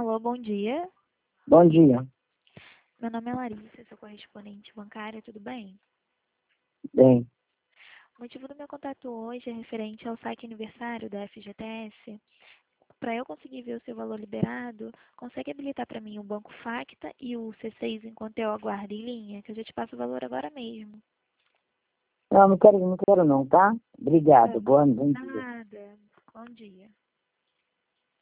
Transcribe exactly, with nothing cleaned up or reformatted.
Alô, bom dia. Bom dia. Meu nome é Larissa, sou correspondente bancária, tudo bem? Bem, O motivo do meu contato hoje é referente ao saque aniversário da F G T S. Para eu conseguir ver o seu valor liberado, consegue habilitar para mim o Banco Facta e o C seis enquanto eu aguardo em linha, que eu já te passo o valor agora mesmo. não, não quero, não quero não, tá? Tá Obrigado. bom. Bom, bom dia. Nada. Bom dia.